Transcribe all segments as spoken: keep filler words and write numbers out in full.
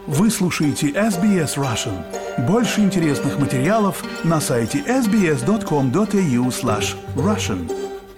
Вы слушаете эс би эс Russian. Больше интересных материалов на сайте эс би эс точка ком точка эй ю слэш Russian.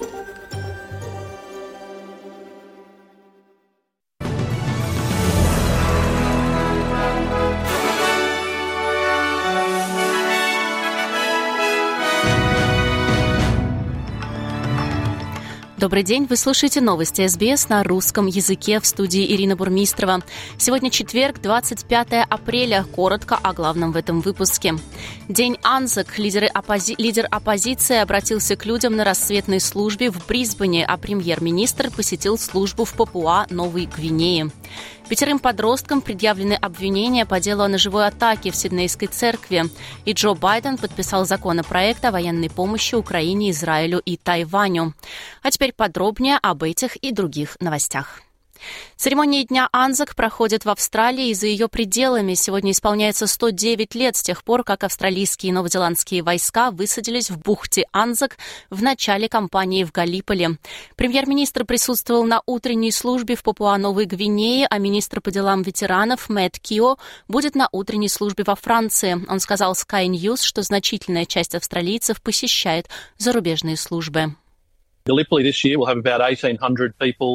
Добрый день, вы слушаете новости эс би эс на русском языке, в студии Ирина Бурмистрова. Сегодня четверг, двадцать пятое апреля. Коротко о главном в этом выпуске. День Анзак. Лидер, оппози... Лидер оппозиции обратился к людям на рассветной службе в Брисбене, а премьер-министр посетил службу в Папуа-Новой Гвинее. Пятерым подросткам предъявлены обвинения по делу о ножевой атаке в Сиднейской церкви. И Джо Байден подписал законопроект о военной помощи Украине, Израилю и Тайваню. А теперь подробнее об этих и других новостях. Церемония Дня Анзак проходит в Австралии и за ее пределами. Сегодня исполняется сто девять лет с тех пор, как австралийские и новозеландские войска высадились в бухте Анзак в начале кампании в Галиполи. Премьер-министр присутствовал на утренней службе в Папуа-Новой Гвинее, а министр по делам ветеранов Мэтт Кио будет на утренней службе во Франции. Он сказал Sky News, что значительная часть австралийцев посещает зарубежные службы. Gallipoli this year will have about eighteen hundred people.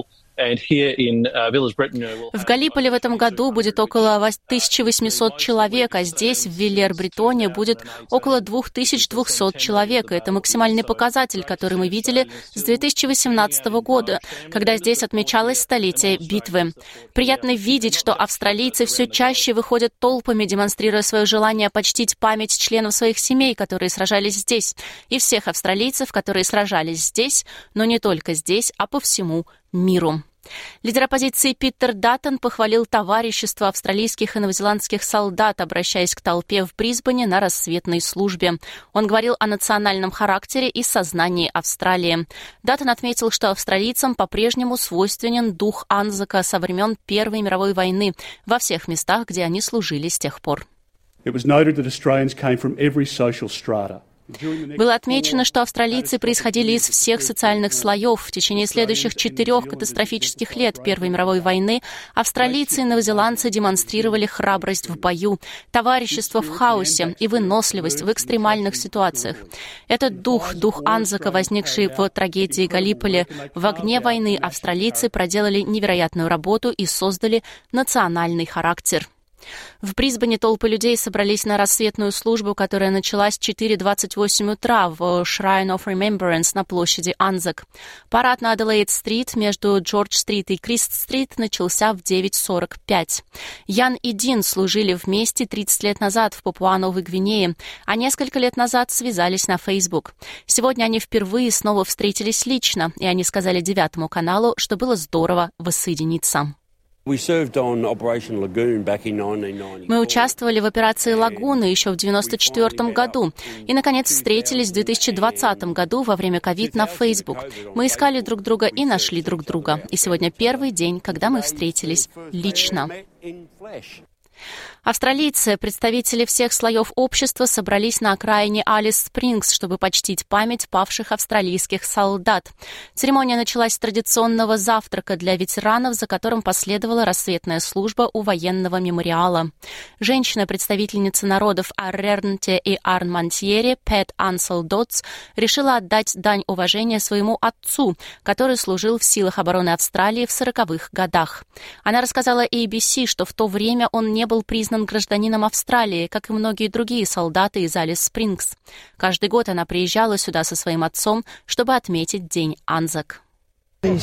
В Галиполи в этом году будет около тысяча восемьсот человек, а здесь, в Виллер-Бретоне, будет около две тысячи двести человек. Это максимальный показатель, который мы видели с две тысячи восемнадцатого года, когда здесь отмечалось столетие битвы. Приятно видеть, что австралийцы все чаще выходят толпами, демонстрируя свое желание почтить память членов своих семей, которые сражались здесь, и всех австралийцев, которые сражались здесь, но не только здесь, а по всему миру. Лидер оппозиции Питер Даттон похвалил товарищество австралийских и новозеландских солдат, обращаясь к толпе в Брисбене на рассветной службе. Он говорил о национальном характере и сознании Австралии. Даттон отметил, что австралийцам по-прежнему свойственен дух Анзака со времен Первой мировой войны во всех местах, где они служили с тех пор. Было отмечено, что австралийцы происходили из всех социальных слоев. В течение следующих четырех катастрофических лет Первой мировой войны австралийцы и новозеландцы демонстрировали храбрость в бою, товарищество в хаосе и выносливость в экстремальных ситуациях. Этот дух, дух Анзака, возникший в трагедии Галиполи, в огне войны австралийцы проделали невероятную работу и создали национальный характер. В Брисбене толпы людей собрались на рассветную службу, которая началась в четыре двадцать восемь утра в Shrine of Remembrance на площади Анзак. Парад на Аделаид-стрит между Джордж-стрит и Крист-стрит начался в девять сорок пять. Ян и Дин служили вместе тридцать лет назад в Папуа-Новой Гвинее, а несколько лет назад связались на Facebook. Сегодня они впервые снова встретились лично, и они сказали Девятому каналу, что было здорово воссоединиться. Мы участвовали в операции «Лагуна» еще в девяносто четвёртом году и, наконец, встретились в две тысячи двадцатом году во время ковид на Facebook. Мы искали друг друга и нашли друг друга. И сегодня первый день, когда мы встретились лично. Австралийцы, представители всех слоев общества, собрались на окраине Алис-Спрингс, чтобы почтить память павших австралийских солдат. Церемония началась с традиционного завтрака для ветеранов, за которым последовала рассветная служба у военного мемориала. Женщина-представительница народов Аррернте и Арнмантьери Пэт Ансел Дотс решила отдать дань уважения своему отцу, который служил в силах обороны Австралии в сороковых годах. Она рассказала эй би си, что в то время он не был признан гражданином Австралии, как и многие другие солдаты из Алис-Спрингс. Каждый год она приезжала сюда со своим отцом, чтобы отметить День Анзак. Он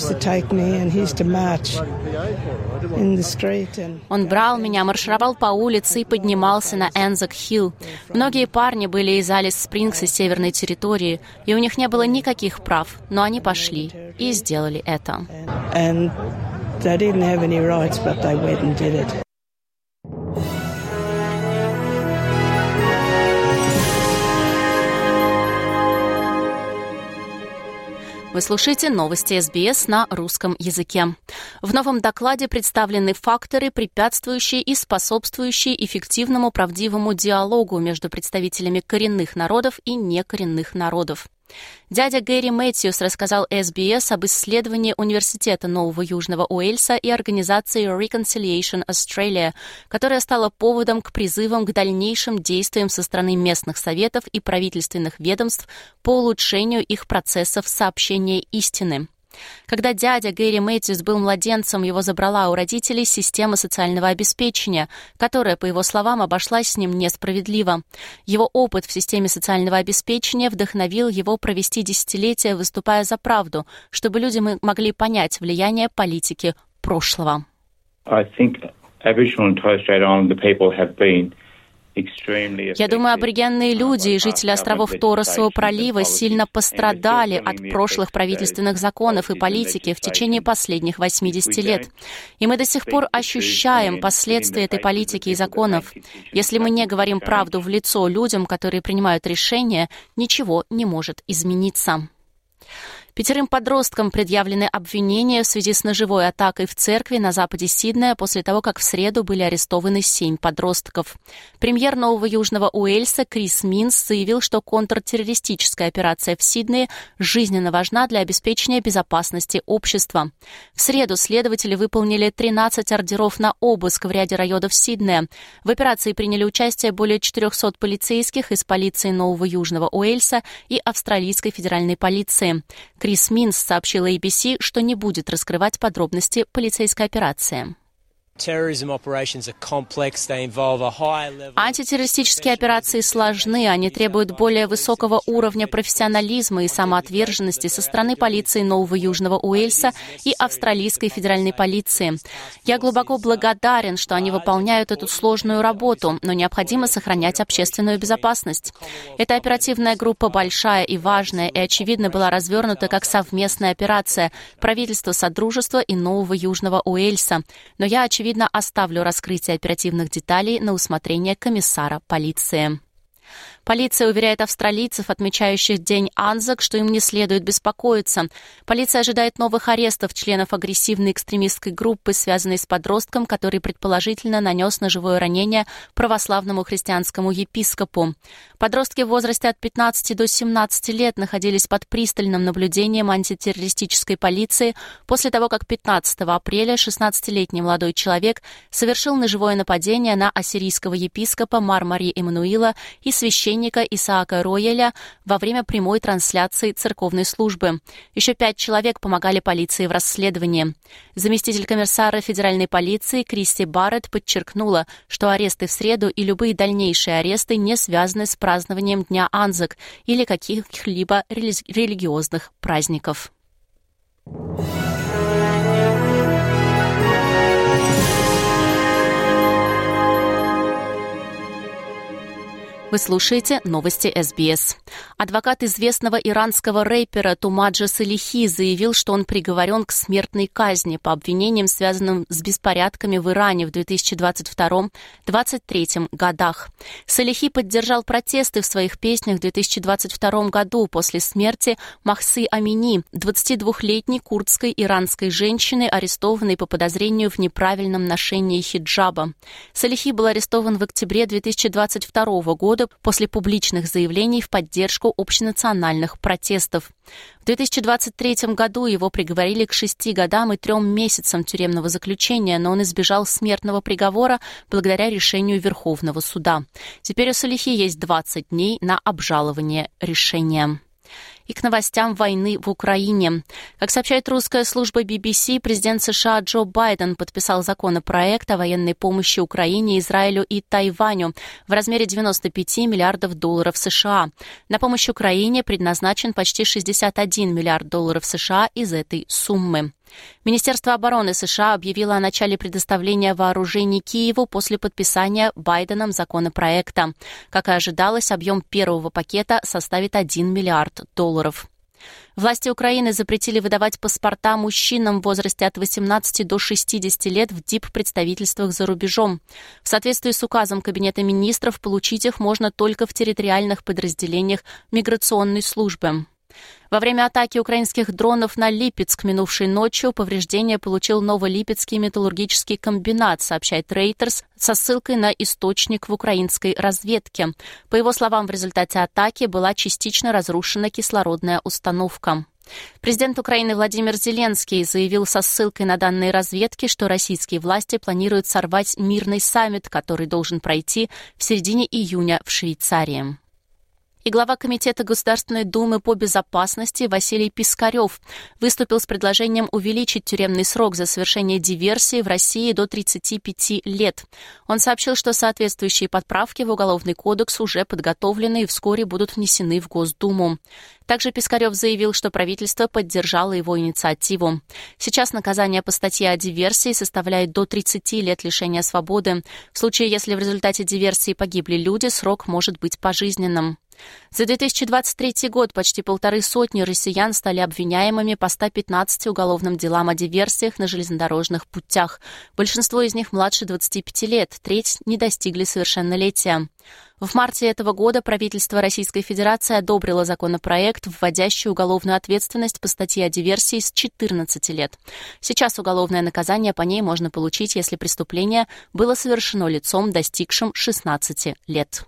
брал меня, маршировал по улице и поднимался на Анзак-Хилл. Многие парни были из Алис-Спрингс и северной территории, и у них не было никаких прав, но они пошли и сделали это. Вы слушаете новости эс би эс на русском языке. В новом докладе представлены факторы, препятствующие и способствующие эффективному правдивому диалогу между представителями коренных народов и некоренных народов. Дядя Гэри Мэтьюс рассказал эс би эс об исследовании Университета Нового Южного Уэльса и организации Reconciliation Australia, которая стала поводом к призывам к дальнейшим действиям со стороны местных советов и правительственных ведомств по улучшению их процессов сообщения истины. Когда дядя Гэри Мэтьюс был младенцем, его забрала у родителей система социального обеспечения, которая, по его словам, обошлась с ним несправедливо. Его опыт в системе социального обеспечения вдохновил его провести десятилетия, выступая за правду, чтобы люди могли понять влияние политики прошлого. I think Aboriginal and Torres Strait Islander people have been Я думаю, аборигенные люди и жители островов Торресового пролива сильно пострадали от прошлых правительственных законов и политики в течение последних восьмидесяти лет. И мы до сих пор ощущаем последствия этой политики и законов. Если мы не говорим правду в лицо людям, которые принимают решения, ничего не может измениться. Пятерым подросткам предъявлены обвинения в связи с ножевой атакой в церкви на западе Сиднея после того, как в среду были арестованы семь подростков. Премьер Нового Южного Уэльса Крис Минс заявил, что контртеррористическая операция в Сиднее жизненно важна для обеспечения безопасности общества. В среду следователи выполнили тринадцать ордеров на обыск в ряде районов Сиднея. В операции приняли участие более четырехсот полицейских из полиции Нового Южного Уэльса и Австралийской федеральной полиции. Крис Минс сообщил эй би си, что не будет раскрывать подробности полицейской операции. Антитеррористические операции сложны, они требуют более высокого уровня профессионализма и самоотверженности со стороны полиции Нового Южного Уэльса и Австралийской федеральной полиции. Я глубоко благодарен, что они выполняют эту сложную работу, но необходимо сохранять общественную безопасность. Эта оперативная группа большая и важная, и, очевидно, была развернута как совместная операция правительства Содружества и Нового Южного Уэльса. Но я, очевидно, Видно, оставлю раскрытие оперативных деталей на усмотрение комиссара полиции. Полиция уверяет австралийцев, отмечающих День Анзак, что им не следует беспокоиться. Полиция ожидает новых арестов членов агрессивной экстремистской группы, связанной с подростком, который предположительно нанес ножевое ранение православному христианскому епископу. Подростки в возрасте от пятнадцати до семнадцати лет находились под пристальным наблюдением антитеррористической полиции после того, как пятнадцатого апреля шестнадцатилетний молодой человек совершил ножевое нападение на ассирийского епископа Мармари Эммануила и священника Исаака Рояля во время прямой трансляции церковной службы. Еще пять человек помогали полиции в расследовании. Заместитель комиссара федеральной полиции Кристи Барретт подчеркнула, что аресты в среду и любые дальнейшие аресты не связаны с празднованием Дня Анзак или каких-либо рели- религиозных праздников. Вы слушаете новости эс би эс. Адвокат известного иранского рэпера Тумаджа Салихи заявил, что он приговорен к смертной казни по обвинениям, связанным с беспорядками в Иране в две тысячи двадцать втором — две тысячи двадцать третьем годах. Салихи поддержал протесты в своих песнях в две тысячи двадцать втором году после смерти Махсы Амини, двадцатидвухлетней курдской иранской женщины, арестованной по подозрению в неправильном ношении хиджаба. Салихи был арестован в октябре две тысячи двадцать второго года после публичных заявлений в поддержку общенациональных протестов. В две тысячи двадцать третьем году его приговорили к шести годам и трем месяцам тюремного заключения, но он избежал смертного приговора благодаря решению Верховного суда. Теперь у Салихи есть двадцать дней на обжалование решения. И к новостям войны в Украине. Как сообщает русская служба би би си, президент США Джо Байден подписал законопроект о военной помощи Украине, Израилю и Тайваню в размере девяноста пяти миллиардов долларов США. На помощь Украине предназначен почти шестьдесят один миллиард долларов США из этой суммы. Министерство обороны США объявило о начале предоставления вооружений Киеву после подписания Байденом законопроекта. Как и ожидалось, объем первого пакета составит один миллиард долларов. Власти Украины запретили выдавать паспорта мужчинам в возрасте от восемнадцати до шестидесяти лет в диппредставительствах за рубежом. В соответствии с указом Кабинета министров, получить их можно только в территориальных подразделениях миграционной службы. Во время атаки украинских дронов на Липецк минувшей ночью повреждения получил Новолипецкий металлургический комбинат, сообщает Reuters со ссылкой на источник в украинской разведке. По его словам, в результате атаки была частично разрушена кислородная установка. Президент Украины Владимир Зеленский заявил со ссылкой на данные разведки, что российские власти планируют сорвать мирный саммит, который должен пройти в середине июня в Швейцарии. И глава Комитета Государственной Думы по безопасности Василий Пискарев выступил с предложением увеличить тюремный срок за совершение диверсии в России до тридцати пяти лет. Он сообщил, что соответствующие подправки в Уголовный кодекс уже подготовлены и вскоре будут внесены в Госдуму. Также Пискарев заявил, что правительство поддержало его инициативу. Сейчас наказание по статье о диверсии составляет до тридцати лет лишения свободы. В случае, если в результате диверсии погибли люди, срок может быть пожизненным. За две тысячи двадцать третий год почти полторы сотни россиян стали обвиняемыми по ста пятнадцати уголовным делам о диверсиях на железнодорожных путях. Большинство из них младше двадцати пяти лет, треть не достигли совершеннолетия. В марте этого года правительство Российской Федерации одобрило законопроект, вводящий уголовную ответственность по статье о диверсии с четырнадцати лет. Сейчас уголовное наказание по ней можно получить, если преступление было совершено лицом, достигшим шестнадцати лет.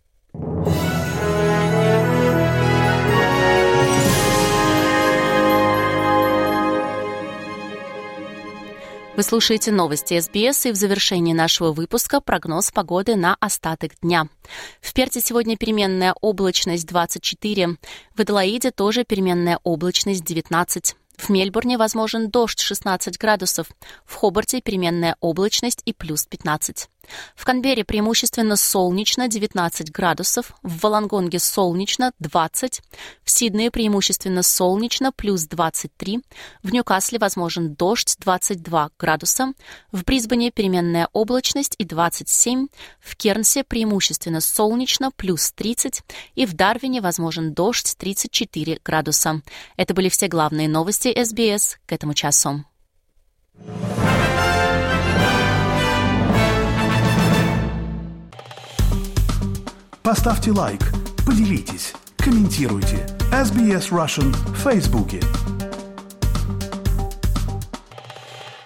Вы слушаете новости эс би эс, и в завершении нашего выпуска прогноз погоды на остаток дня. В Перте сегодня переменная облачность двадцать четыре, в Аделаиде тоже переменная облачность девятнадцать. В Мельбурне возможен дождь шестнадцать градусов, в Хобарте переменная облачность и плюс пятнадцать. В Канберре преимущественно солнечно девятнадцать градусов, в Волонгонге солнечно двадцать, в Сиднее преимущественно солнечно плюс двадцать три, в Ньюкасле возможен дождь двадцать два градуса, в Брисбене переменная облачность и двадцать семь, в Кернсе преимущественно солнечно плюс тридцать и в Дарвине возможен дождь тридцать четыре градуса. Это были все главные новости эс би эс к этому часу. Поставьте лайк, поделитесь, комментируйте. эс би эс Russian в Фейсбуке.